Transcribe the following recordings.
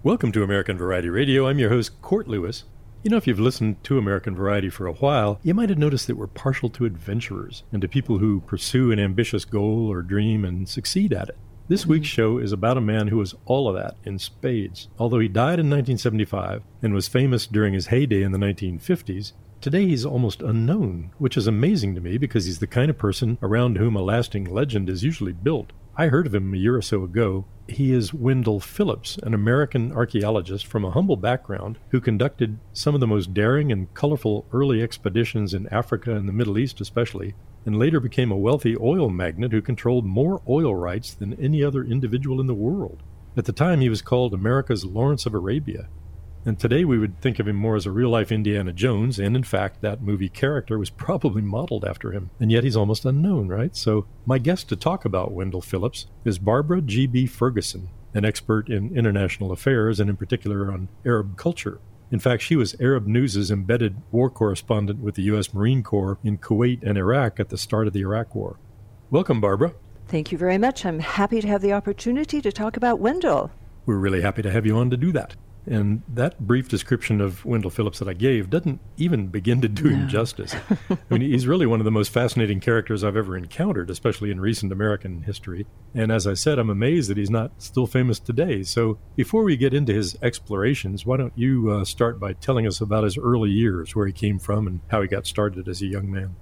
Welcome to American Variety Radio. I'm your host, Court Lewis. You know, if you've listened to American Variety for a while, you might have noticed that we're partial to adventurers and to people who pursue an ambitious goal or dream and succeed at it. This week's show is about a man who was all of that in spades. Although he died in 1975 and was famous during his heyday in the 1950s, today he's almost unknown, which is amazing to me because he's the kind of person around whom a lasting legend is usually built. I heard of him a year or so ago. He is Wendell Phillips, an American archaeologist from a humble background who conducted some of the most daring and colorful early expeditions in Africa and the Middle East especially, and later became a wealthy oil magnate who controlled more oil rights than any other individual in the world. At the time, he was called America's Lawrence of Arabia. And today we would think of him more as a real-life Indiana Jones, and in fact, that movie character was probably modeled after him. And yet he's almost unknown, right? So my guest to talk about Wendell Phillips is Barbara G.B. Ferguson, an expert in international affairs and in particular on Arab culture. In fact, she was Arab News' embedded war correspondent with the U.S. Marine Corps in Kuwait and Iraq at the start of the Iraq War. Welcome, Barbara. Thank you very much. I'm happy to have the opportunity to talk about Wendell. We're really happy to have you on to do that. And that brief description of Wendell Phillips that I gave doesn't even begin to do him justice. I mean, he's really one of the most fascinating characters I've ever encountered, especially in recent American history. And as I said, I'm amazed that he's not still famous today. So before we get into his explorations, why don't you start by telling us about his early years, where he came from and how he got started as a young man?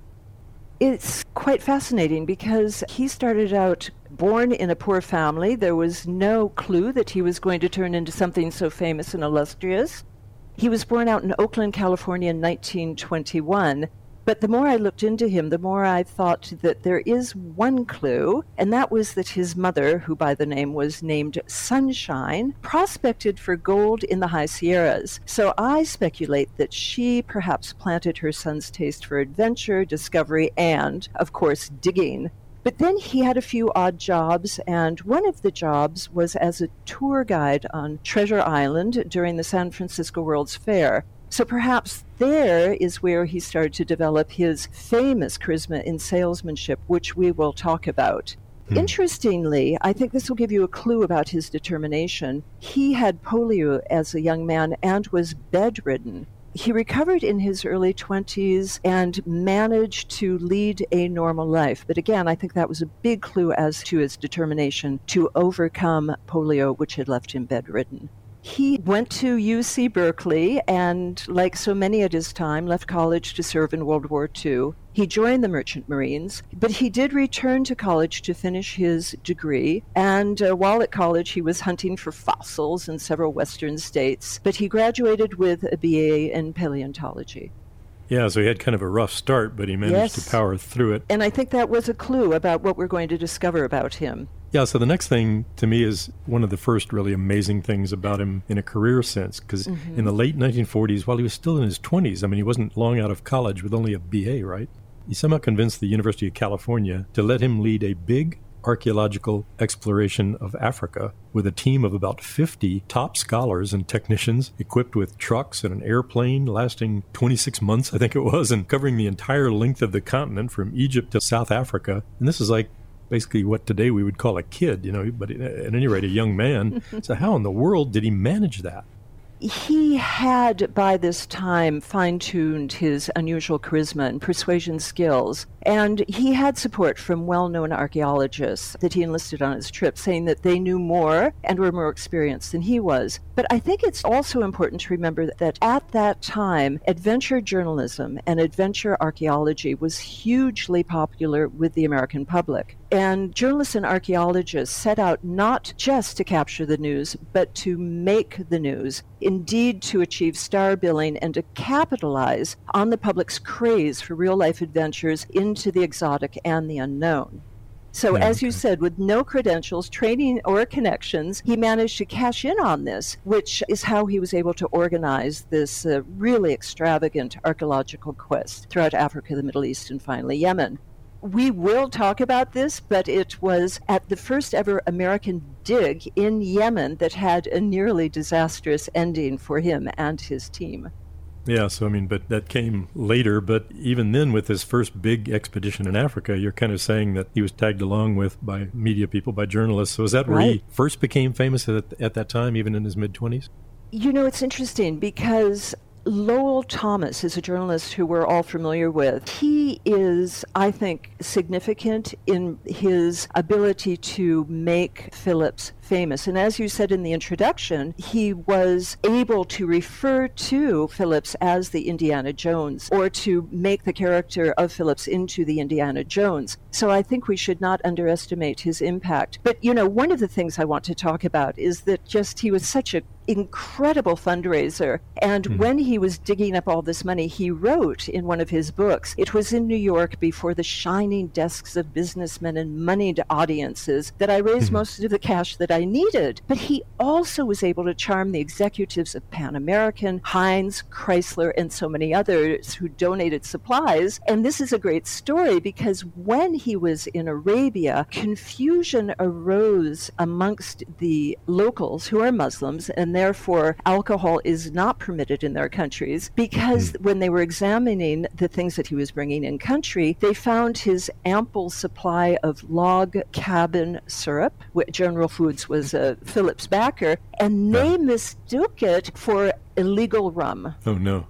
It's quite fascinating because he started out born in a poor family. There was no clue that he was going to turn into something so famous and illustrious. He was born out in Oakland, California in 1921. But the more I looked into him, the more I thought that there is one clue, and that was that his mother, who by the name was named Sunshine, prospected for gold in the high Sierras. So I speculate that she perhaps planted her son's taste for adventure, discovery, and, of course, digging. But then he had a few odd jobs, and one of the jobs was as a tour guide on Treasure Island during the San Francisco World's Fair. So perhaps there is where he started to develop his famous charisma in salesmanship, which we will talk about. Interestingly, I think this will give you a clue about his determination. He had polio as a young man and was bedridden. He recovered in his early 20s and managed to lead a normal life. But again, I think that was a big clue as to his determination to overcome polio, which had left him bedridden. He went to UC Berkeley and, like so many at his time, left college to serve in World War II. He joined the Merchant Marines, but he did return to college to finish his degree. And while at college, he was hunting for fossils in several Western states. But he graduated with a BA in paleontology. Yeah, so he had kind of a rough start, but he managed to power through it. And I think that was a clue about what we're going to discover about him. Yeah, so the next thing to me is one of the first really amazing things about him in a career sense, because in the late 1940s, while he was still in his 20s, I mean, he wasn't long out of college with only a BA, right? He somehow convinced the University of California to let him lead a big archaeological exploration of Africa with a team of about 50 top scholars and technicians equipped with trucks and an airplane lasting 26 months, I think it was, and covering the entire length of the continent from Egypt to South Africa. And this is like basically what today we would call a kid, you know, but at any rate, a young man. So how in the world did he manage that? He had, by this time, fine-tuned his unusual charisma and persuasion skills, and he had support from well-known archaeologists that he enlisted on his trip, saying that they knew more and were more experienced than he was. But I think it's also important to remember that at that time, adventure journalism and adventure archaeology was hugely popular with the American public. And journalists and archaeologists set out not just to capture the news, but to make the news, indeed to achieve star billing and to capitalize on the public's craze for real-life adventures into the exotic and the unknown. So as you said, with no credentials, training, or connections, he managed to cash in on this, which is how he was able to organize this really extravagant archaeological quest throughout Africa, the Middle East, and finally Yemen. We will talk about this, but it was at the first ever American dig in Yemen that had a nearly disastrous ending for him and his team. Yeah, so I mean, but that came later. But even then, with his first big expedition in Africa, you're kind of saying that he was tagged along with by media people, by journalists. So is that where he first became famous at that time, even in his mid-20s? You know, it's interesting because Lowell Thomas is a journalist who we're all familiar with. He is, I think, significant in his ability to make Phillips famous. And as you said in the introduction, he was able to refer to Phillips as the Indiana Jones, or to make the character of Phillips into the Indiana Jones. So I think we should not underestimate his impact. But, you know, one of the things I want to talk about is that just he was such an incredible fundraiser. And when he was digging up all this money, he wrote in one of his books, it was in New York before the shining desks of businessmen and moneyed audiences that I raised most of the cash that I needed. But he also was able to charm the executives of Pan American, Heinz, Chrysler, and so many others who donated supplies. And this is a great story because when he was in Arabia, confusion arose amongst the locals who are Muslims, and therefore alcohol is not permitted in their countries, because when they were examining the things that he was bringing in country, they found his ample supply of log cabin syrup, which General Foods was a Phillips backer, and they mistook it for illegal rum. Oh, no.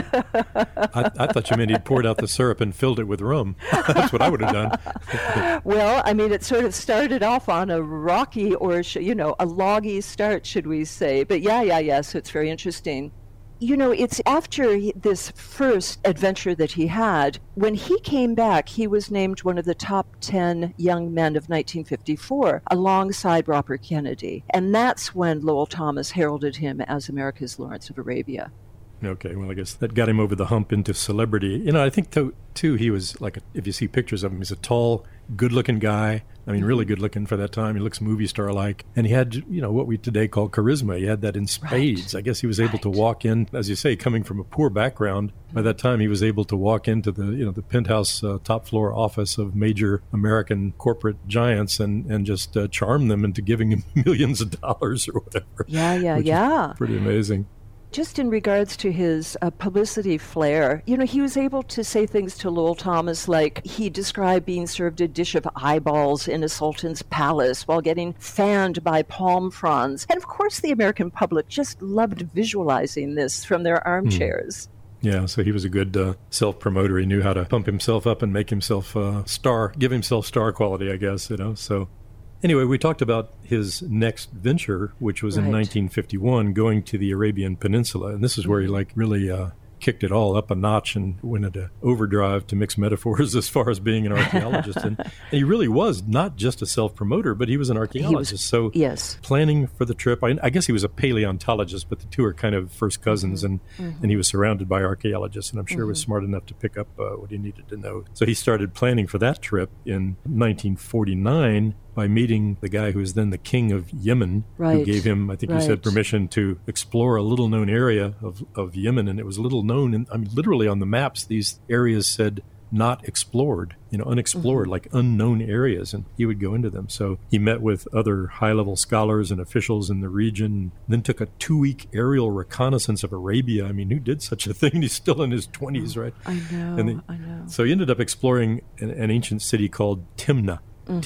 I thought you meant he'd poured out the syrup and filled it with rum. That's what I would have done. Well, I mean, it sort of started off on a rocky or, a loggy start, should we say. But yeah, so it's very interesting. You know, it's after this first adventure that he had, when he came back, he was named one of the top 10 young men of 1954, alongside Robert Kennedy. And that's when Lowell Thomas heralded him as America's Lawrence of Arabia. Okay, well, I guess that got him over the hump into celebrity. You know, I think, too, he was like, if you see pictures of him, he's a tall, good-looking guy. I mean, really good-looking for that time. He looks movie star-like. And he had, what we today call charisma. He had that in spades. Right. I guess he was able to walk in, as you say, coming from a poor background. By that time, he was able to walk into the penthouse top-floor office of major American corporate giants and just charm them into giving him millions of dollars or whatever. Yeah. Pretty amazing. Just in regards to his publicity flair, he was able to say things to Lowell Thomas like he described being served a dish of eyeballs in a sultan's palace while getting fanned by palm fronds. And of course, the American public just loved visualizing this from their armchairs. Yeah, so he was a good self-promoter. He knew how to pump himself up and make himself give himself star quality, I guess, So anyway, we talked about his next venture, which was in 1951, going to the Arabian Peninsula. And this is where he really kicked it all up a notch and went into overdrive, to mix metaphors, as far as being an archaeologist. And he really was not just a self-promoter, but he was an archaeologist. Planning for the trip, I guess he was a paleontologist, but the two are kind of first cousins, and he was surrounded by archaeologists, and I'm sure was smart enough to pick up what he needed to know. So he started planning for that trip in 1949, by meeting the guy who was then the king of Yemen, who gave him, I think you said, permission to explore a little-known area of Yemen. And it was little known. And I mean, literally on the maps, these areas said not explored, unexplored, like unknown areas. And he would go into them. So he met with other high-level scholars and officials in the region, then took a 2-week aerial reconnaissance of Arabia. I mean, who did such a thing? He's still in his 20s, right? I know. So he ended up exploring an ancient city called Timna.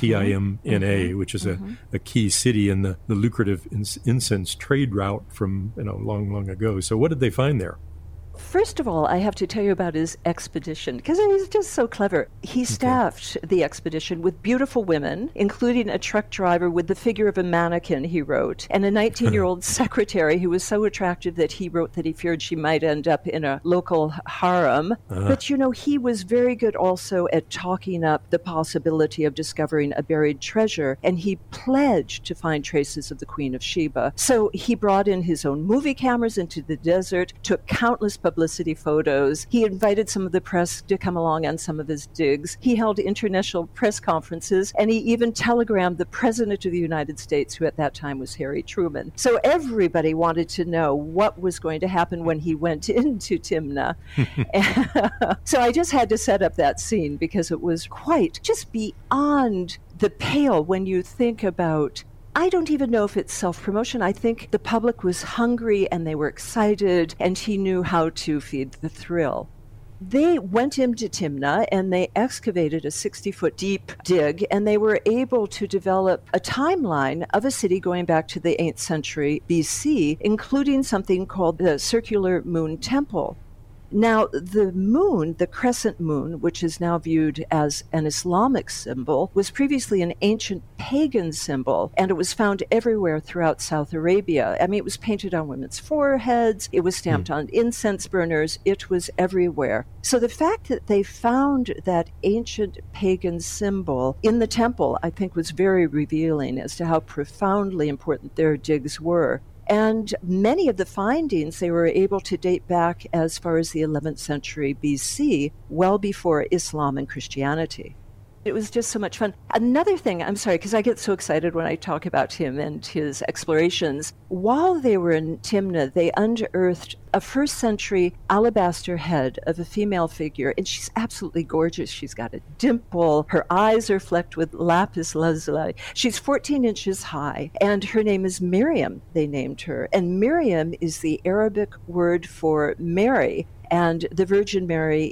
Timna, which is a key city in the lucrative incense trade route from long ago. So what did they find there? First of all, I have to tell you about his expedition, because he's just so clever. He staffed the expedition with beautiful women, including a truck driver with the figure of a mannequin, he wrote, and a 19-year-old secretary who was so attractive that he wrote that he feared she might end up in a local harem. But, he was very good also at talking up the possibility of discovering a buried treasure, and he pledged to find traces of the Queen of Sheba. So he brought in his own movie cameras into the desert, took countless publicity photos. He invited some of the press to come along on some of his digs. He held international press conferences, and he even telegrammed the President of the United States, who at that time was Harry Truman. So everybody wanted to know what was going to happen when he went into Timna. So I just had to set up that scene because it was quite just beyond the pale when you think about I don't even know if it's self-promotion. I think the public was hungry and they were excited, and he knew how to feed the thrill. They went into Timnah and they excavated a 60-foot deep dig, and they were able to develop a timeline of a city going back to the 8th century BC, including something called the Circular Moon Temple. Now, the moon, the crescent moon, which is now viewed as an Islamic symbol, was previously an ancient pagan symbol, and it was found everywhere throughout South Arabia. I mean, it was painted on women's foreheads, it was stamped on incense burners, it was everywhere. So the fact that they found that ancient pagan symbol in the temple, I think, was very revealing as to how profoundly important their digs were. And many of the findings, they were able to date back as far as the 11th century BC, well before Islam and Christianity. It was just so much fun. Another thing, I'm sorry, because I get so excited when I talk about him and his explorations. While they were in Timnah, they unearthed a first-century alabaster head of a female figure, and she's absolutely gorgeous. She's got a dimple. Her eyes are flecked with lapis lazuli. She's 14 inches high, and her name is Miriam, they named her. And Miriam is the Arabic word for Mary, and the Virgin Mary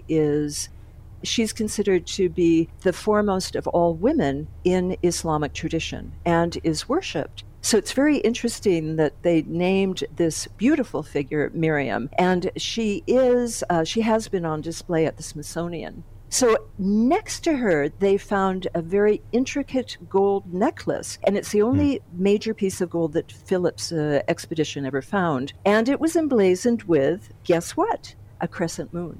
she's considered to be the foremost of all women in Islamic tradition and is worshipped. So it's very interesting that they named this beautiful figure Miriam, and she has been on display at the Smithsonian. So next to her, they found a very intricate gold necklace, and it's the only major piece of gold that Philip's expedition ever found. And it was emblazoned with, guess what? A crescent moon.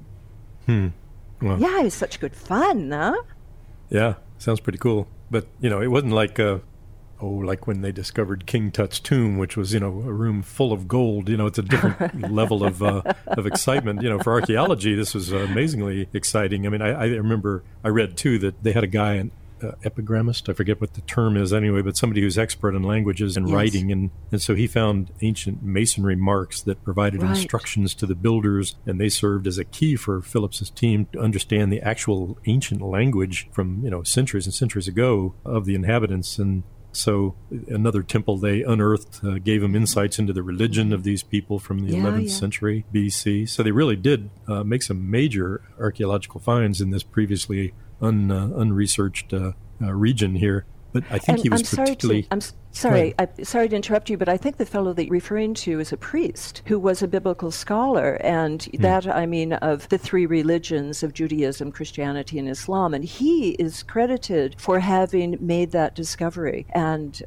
Well, yeah, it's such good fun, huh? Yeah, sounds pretty cool. But, it wasn't like like when they discovered King Tut's tomb, which was, a room full of gold. It's a different level of excitement. For archaeology, this was amazingly exciting. I mean, I remember I read, too, that they had a guy, an epigrammist, I forget what the term is anyway, but somebody who's expert in languages and writing. And so he found ancient masonry marks that provided instructions to the builders, and they served as a key for Phillips's team to understand the actual ancient language from, centuries and centuries ago of the inhabitants. And so another temple they unearthed gave them insights into the religion of these people from the 11th century BC. So they really did make some major archaeological finds in this previously unresearched region here. But I think he was particularly... I'm sorry to interrupt you, but I think the fellow that you're referring to is a priest who was a biblical scholar, and that, of the three religions of Judaism, Christianity, and Islam, and he is credited for having made that discovery. And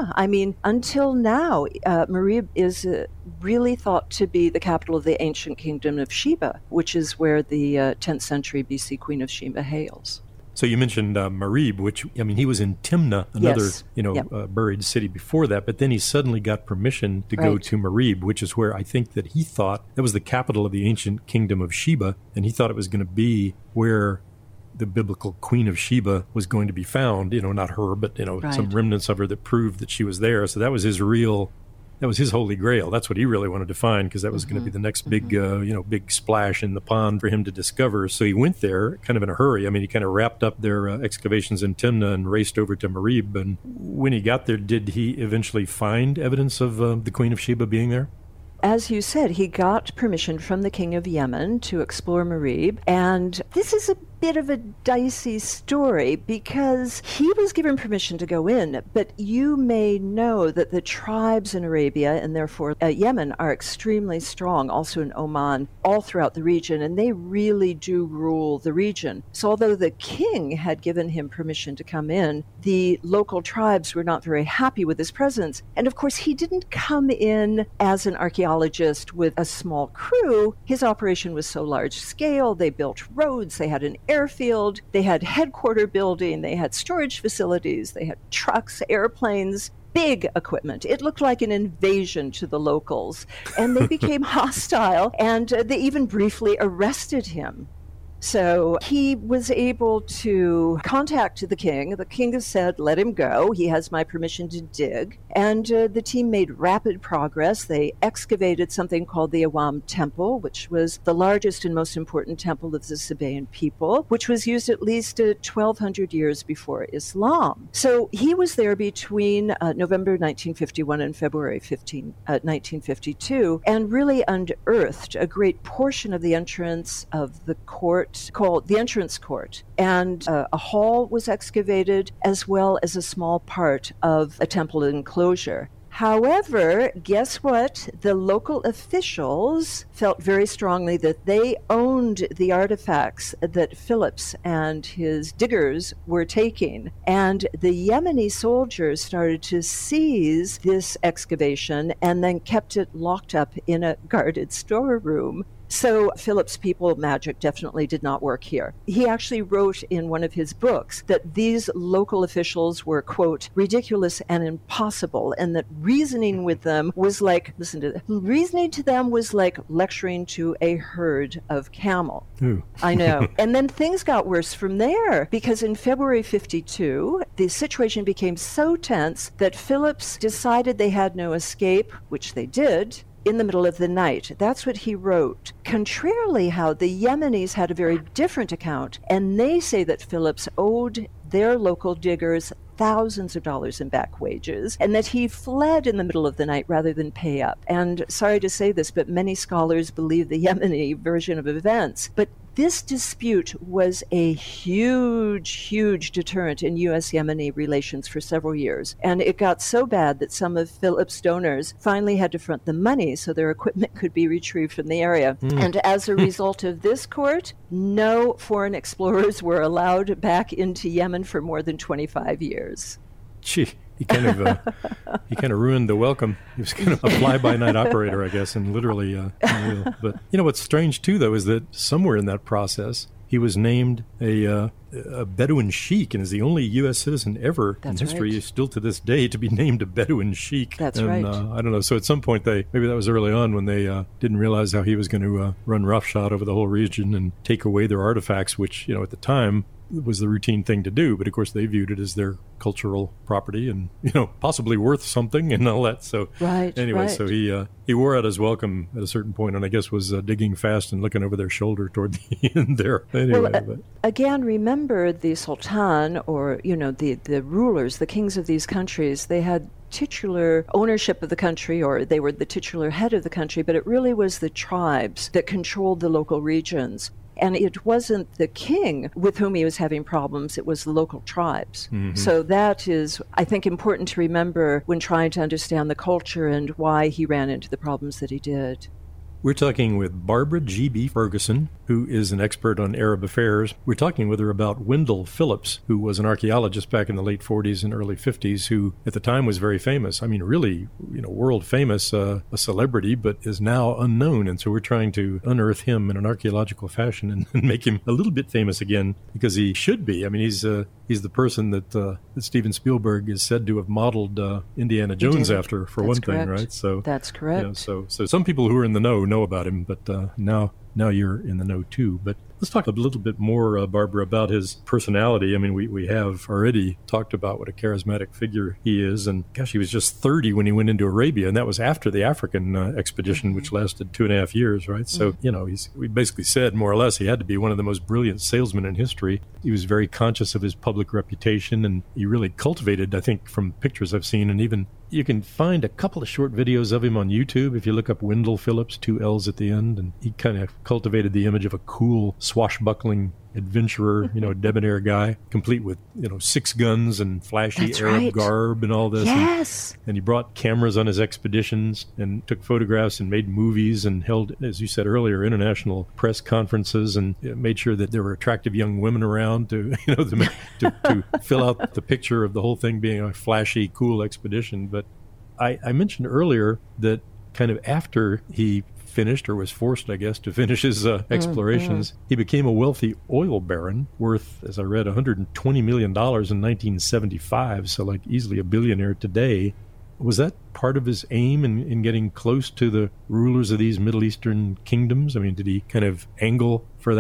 until now, Marib is really thought to be the capital of the ancient kingdom of Sheba, which is where the 10th century BC Queen of Sheba hails. So you mentioned Marib, which, he was in Timnah, another, buried city before that, but then he suddenly got permission to go to Marib, which is where I think that he thought that was the capital of the ancient kingdom of Sheba, and he thought it was going to be where the biblical Queen of Sheba was going to be found, not her, but, some remnants of her that proved that she was there. So that was his holy grail. That's what he really wanted to find, because that was going to be the next big, big splash in the pond for him to discover. So he went there kind of in a hurry. I mean, he kind of wrapped up their excavations in Timnah and raced over to Marib. And when he got there, did he eventually find evidence of the Queen of Sheba being there? As you said, he got permission from the king of Yemen to explore Marib, and this is a bit of a dicey story because he was given permission to go in, but you may know that the tribes in Arabia and therefore Yemen are extremely strong, also in Oman, all throughout the region, and they really do rule the region. So although the king had given him permission to come in, the local tribes were not very happy with his presence. And of course, he didn't come in as an archaeologist with a small crew. His operation was so large scale. They built roads, they had an airfield, they had headquarter building, they had storage facilities, they had trucks, airplanes, big equipment. It looked like an invasion to the locals, and they became hostile, and they even briefly arrested him. So he was able to contact the king. The king has said, let him go. He has my permission to dig. And the team made rapid progress. They excavated something called the Awam Temple, which was the largest and most important temple of the Sabaean people, which was used at least 1,200 years before Islam. So he was there between November 1951 and February 1952, and really unearthed a great portion of the entrance of the court called the entrance court. And a hall was excavated, as well as a small part of a temple enclosure. However, guess what? The local officials felt very strongly that they owned the artifacts that Phillips and his diggers were taking. And the Yemeni soldiers started to seize this excavation and then kept it locked up in a guarded storeroom. So Phillips' people magic definitely did not work here. He actually wrote in one of his books that these local officials were, quote, ridiculous and impossible, and that reasoning with them was like, listen to this, reasoning to them was like lecturing to a herd of camel. Ooh. I know. And then things got worse from there, because in February 52, the situation became so tense that Phillips decided they had no escape, which they did, in the middle of the night. That's what he wrote. Contrarily, how the Yemenis had a very different account, and they say that Phillips owed their local diggers thousands of dollars in back wages, and that he fled in the middle of the night rather than pay up. And sorry to say this, but many scholars believe the Yemeni version of events. But this dispute was a huge deterrent in U.S.-Yemeni relations for several years. And it got so bad that some of Phillips' donors finally had to front the money so their equipment could be retrieved from the area. And as a result of this court, no foreign explorers were allowed back into Yemen for more than 25 years. Gee. He kind of ruined the welcome. He was kind of a fly-by-night operator, I guess, and literally. But what's strange too, though, is that somewhere in that process, he was named a Bedouin sheik, and is the only U.S. citizen ever in history, still to this day, to be named a Bedouin sheik. That's right. I don't know. So at some point, maybe that was early on when they didn't realize how he was going to run roughshod over the whole region and take away their artifacts, which at the time was the routine thing to do, but of course they viewed it as their cultural property and possibly worth something and all that. So so he wore out his welcome at a certain point, and I guess was digging fast and looking over their shoulder toward the end there. Again, remember the Sultan, or the rulers, the kings of these countries. They had titular ownership of the country, or they were the titular head of the country, but it really was the tribes that controlled the local regions. And it wasn't the king with whom he was having problems, it was the local tribes. Mm-hmm. So that is, I think, important to remember when trying to understand the culture and why he ran into the problems that he did. We're talking with Barbara G.B. Ferguson, who is an expert on Arab affairs. We're talking with her about Wendell Phillips, who was an archaeologist back in the late 40s and early 50s, who at the time was very famous. I mean, really, world famous, a celebrity, but is now unknown. And so we're trying to unearth him in an archaeological fashion and make him a little bit famous again, because he should be. I mean, he's the person that Steven Spielberg is said to have modeled Indiana Jones after, for one thing, right? So that's correct. So some people who are in the know about him, but now you're in the know too. But let's talk a little bit more, Barbara, about his personality. I mean, we have already talked about what a charismatic figure he is, and gosh, he was just 30 when he went into Arabia, and that was after the African expedition, which lasted 2.5 years, right? So, we basically said, more or less, he had to be one of the most brilliant salesmen in history. He was very conscious of his public reputation, and he really cultivated, I think, from pictures I've seen, and even you can find a couple of short videos of him on YouTube if you look up Wendell Phillips, 2 L's at the end, and he kind of cultivated the image of a cool, swashbuckling adventurer, debonair guy, complete with, 6 guns and flashy Arab garb and all this. Yes. And he brought cameras on his expeditions and took photographs and made movies and held, as you said earlier, international press conferences, and made sure that there were attractive young women around to fill out the picture of the whole thing being a flashy, cool expedition. But I mentioned earlier that kind of after he finished, or was forced, I guess, to finish his explorations, he became a wealthy oil baron worth, as I read, $120 million in 1975, so like easily a billionaire today. Was that part of his aim in getting close to the rulers of these Middle Eastern kingdoms? I mean, did he kind of angle for that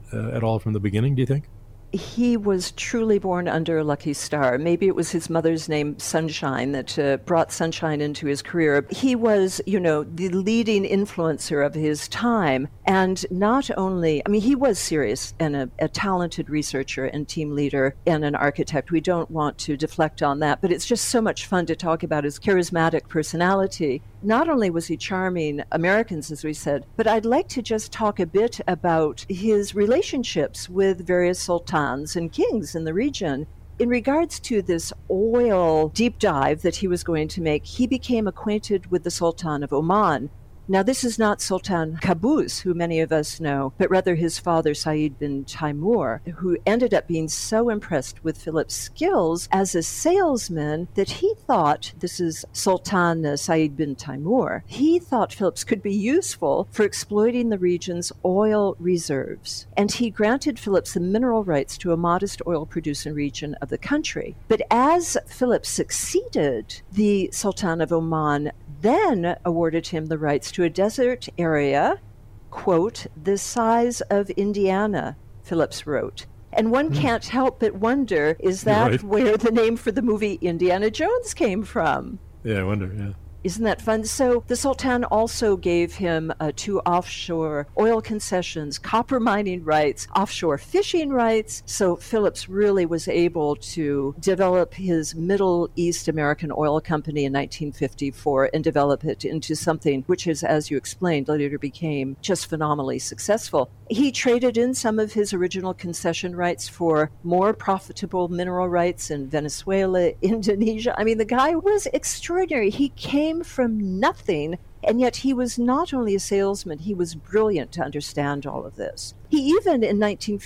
at all from the beginning, do you think? He was truly born under a lucky star. Maybe it was his mother's name, Sunshine, that brought sunshine into his career. He was, the leading influencer of his time. And not only, he was serious and a talented researcher and team leader and an architect. We don't want to deflect on that, but it's just so much fun to talk about his charismatic personality. Not only was he charming Americans, as we said, but I'd like to just talk a bit about his relationships with various sultans and kings in the region. In regards to this oil deep dive that he was going to make, he became acquainted with the Sultan of Oman. Now, this is not Sultan Qaboos, who many of us know, but rather his father, Said bin Taimur, who ended up being so impressed with Philip's skills as a salesman that he thought, this is Sultan Said bin Taimur, he thought Philip could be useful for exploiting the region's oil reserves. And he granted Philip the mineral rights to a modest oil-producing region of the country. But as Philip succeeded, the Sultan of Oman then awarded him the rights to a desert area, quote, the size of Indiana, Phillips wrote. And one can't help but wonder, is that where the name for the movie Indiana Jones came from? Yeah, I wonder, yeah. Isn't that fun? So the Sultan also gave him 2 offshore oil concessions, copper mining rights, offshore fishing rights. So Phillips really was able to develop his Middle East American Oil Company in 1954 and develop it into something which is, as you explained, later became just phenomenally successful. He traded in some of his original concession rights for more profitable mineral rights in Venezuela, Indonesia. The guy was extraordinary. He came from nothing, and yet he was not only a salesman, he was brilliant to understand all of this. He even, in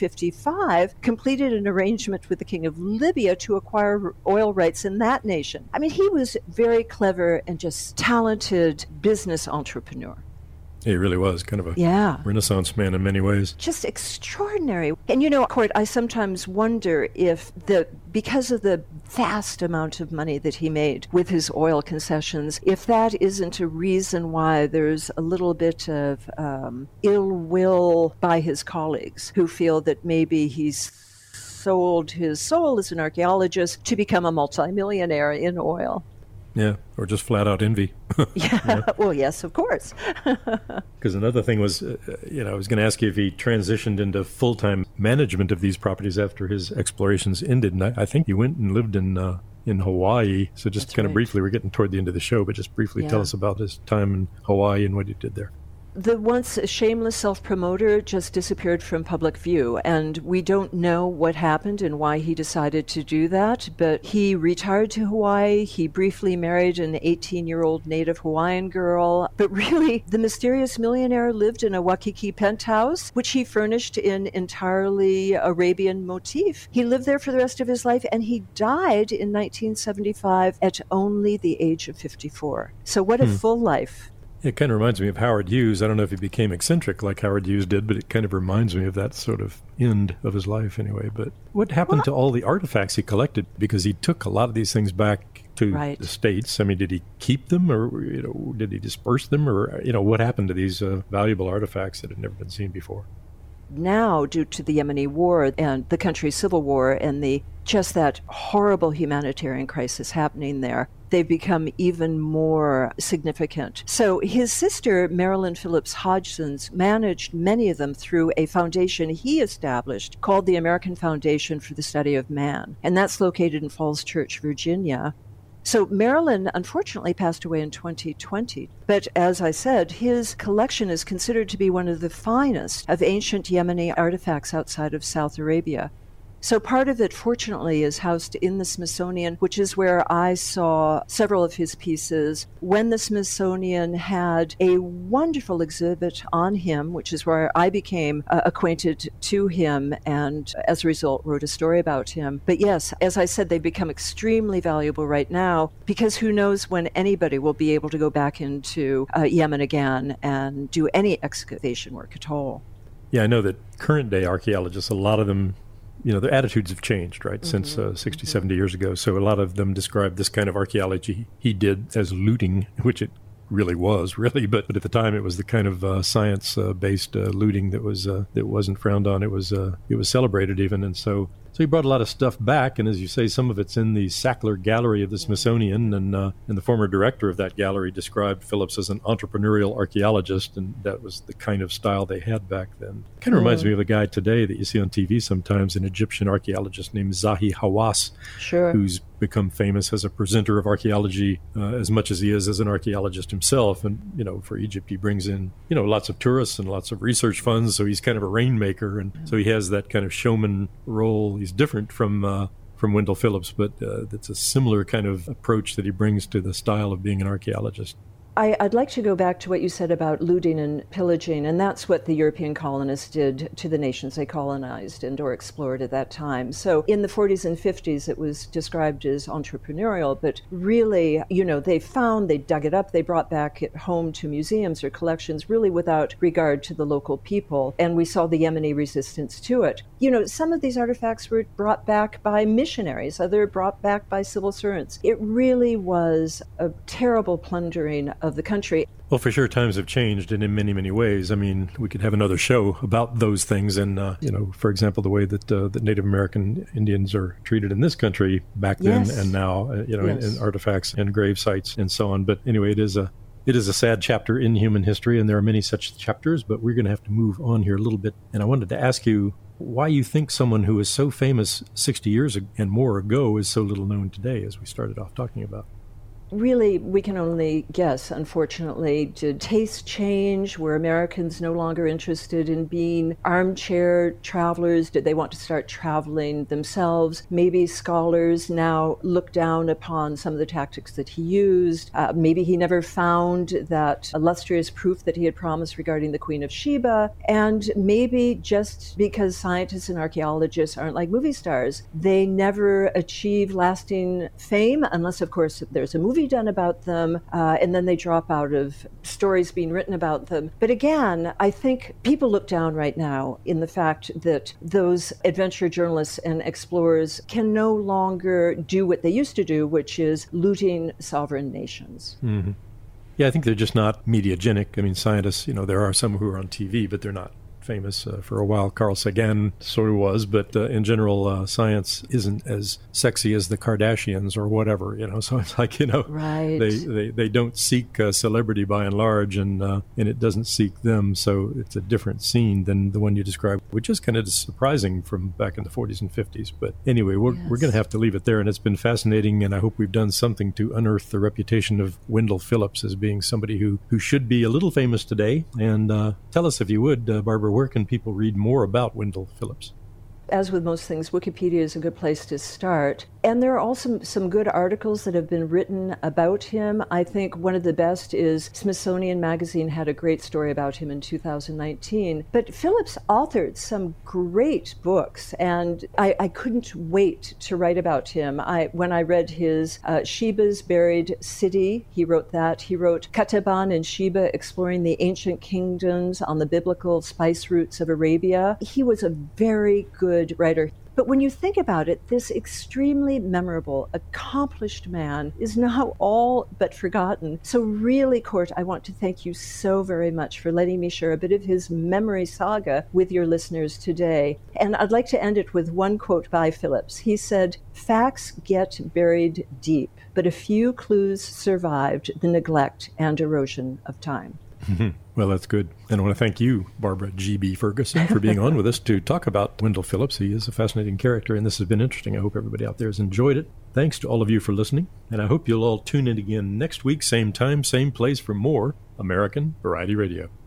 1955, completed an arrangement with the king of Libya to acquire oil rights in that nation. He was very clever and just talented business entrepreneur. He really was kind of a Renaissance man in many ways. Just extraordinary. And Court, I sometimes wonder if because of the vast amount of money that he made with his oil concessions, if that isn't a reason why there's a little bit of ill will by his colleagues who feel that maybe he's sold his soul as an archaeologist to become a multimillionaire in oil. Yeah, or just flat out envy. Yeah, well, yes, of course. Because another thing was, I was going to ask you if he transitioned into full-time management of these properties after his explorations ended. And I think he went and lived in Hawaii. So just That's kind of briefly, we're getting toward the end of the show, but just briefly tell us about his time in Hawaii and what he did there. The once shameless self-promoter just disappeared from public view, and we don't know what happened and why he decided to do that, but he retired to Hawaii. He briefly married an 18-year-old native Hawaiian girl, but really the mysterious millionaire lived in a Waikiki penthouse, which he furnished in entirely Arabian motif. He lived there for the rest of his life, and he died in 1975 at only the age of 54. So what a full life. It kind of reminds me of Howard Hughes. I don't know if he became eccentric like Howard Hughes did, but it kind of reminds me of that sort of end of his life anyway. But what happened to all the artifacts he collected? Because he took a lot of these things back to the States. Did he keep them or did he disperse them? Or, what happened to these valuable artifacts that had never been seen before? Now, due to the Yemeni war and the country's civil war and just that horrible humanitarian crisis happening there, they've become even more significant. So his sister, Marilyn Phillips Hodgson's, managed many of them through a foundation he established called the American Foundation for the Study of Man. And that's located in Falls Church, Virginia. So Marilyn, unfortunately, passed away in 2020. But as I said, his collection is considered to be one of the finest of ancient Yemeni artifacts outside of South Arabia. So part of it, fortunately, is housed in the Smithsonian, which is where I saw several of his pieces when the Smithsonian had a wonderful exhibit on him, which is where I became acquainted to him and, as a result, wrote a story about him. But yes, as I said, they've become extremely valuable right now because who knows when anybody will be able to go back into Yemen again and do any excavation work at all. Yeah, I know that current-day archaeologists, a lot of them, their attitudes have changed, right, since 60, 70 years ago. So a lot of them describe this kind of archaeology he did as looting, which it really was, but at the time it was the kind of science-based looting that wasn't frowned on. It was celebrated even, and so he brought a lot of stuff back, and as you say, some of it's in the Sackler Gallery of the Smithsonian, and the former director of that gallery described Phillips as an entrepreneurial archaeologist, and that was the kind of style they had back then. Kind of reminds me of a guy today that you see on TV sometimes, an Egyptian archaeologist named Zahi Hawass, who's become famous as a presenter of archaeology as much as he is as an archaeologist himself. And, for Egypt, he brings in, lots of tourists and lots of research funds, so he's kind of a rainmaker, and so he has that kind of showman role. He's different from Wendell Phillips, but that's a similar kind of approach that he brings to the style of being an archaeologist. I'd like to go back to what you said about looting and pillaging, and that's what the European colonists did to the nations they colonized and or explored at that time. So in the 40s and 50s, it was described as entrepreneurial, but really, they dug it up, they brought back it home to museums or collections, really without regard to the local people, and we saw the Yemeni resistance to it. Some of these artifacts were brought back by missionaries, other brought back by civil servants. It really was a terrible plundering of the country. Well, for sure, times have changed, and in many, many ways. I mean, we could have another show about those things, and for example, the way that Native American Indians are treated in this country back then and now, in artifacts and grave sites and so on. But anyway, it is a sad chapter in human history, and there are many such chapters. But we're going to have to move on here a little bit, and I wanted to ask you why you think someone who is so famous 60 years and more ago is so little known today, as we started off talking about. Really, we can only guess, unfortunately. Did tastes change? Were Americans no longer interested in being armchair travelers? Did they want to start traveling themselves? Maybe scholars now look down upon some of the tactics that he used. Maybe he never found that illustrious proof that he had promised regarding the Queen of Sheba. And maybe just because scientists and archaeologists aren't like movie stars, they never achieve lasting fame, unless, of course, there's a movie done about them, and then they drop out of stories being written about them. But again, I think people look down right now in the fact that those adventure journalists and explorers can no longer do what they used to do, which is looting sovereign nations. Mm-hmm. Yeah, I think they're just not mediagenic. I mean, scientists, there are some who are on TV, but they're not famous. For a while, Carl Sagan sort of was, but in general, science isn't as sexy as the Kardashians or whatever, so it's like, right. they don't seek celebrity by and large, and it doesn't seek them, so it's a different scene than the one you described, which is kind of surprising from back in the 40s and 50s. But anyway, we're going to have to leave it there, and it's been fascinating, and I hope we've done something to unearth the reputation of Wendell Phillips as being somebody who should be a little famous today. And tell us, if you would, Barbara, where can people read more about Wendell Phillips? As with most things, Wikipedia is a good place to start. And there are also some good articles that have been written about him. I think one of the best is Smithsonian Magazine had a great story about him in 2019. But Phillips authored some great books, and I couldn't wait to write about him. When I read his Sheba's Buried City, he wrote that. He wrote Kataban and Sheba, Exploring the Ancient Kingdoms on the Biblical Spice Routes of Arabia. He was a very good writer. But when you think about it, this extremely memorable, accomplished man is now all but forgotten. So really, Court, I want to thank you so very much for letting me share a bit of his memory saga with your listeners today. And I'd like to end it with one quote by Phillips. He said, "Facts get buried deep, but a few clues survived the neglect and erosion of time." Well, that's good. And I want to thank you, Barbara G.B. Ferguson, for being on with us to talk about Wendell Phillips. He is a fascinating character, and this has been interesting. I hope everybody out there has enjoyed it. Thanks to all of you for listening, and I hope you'll all tune in again next week, same time, same place, for more American Variety Radio.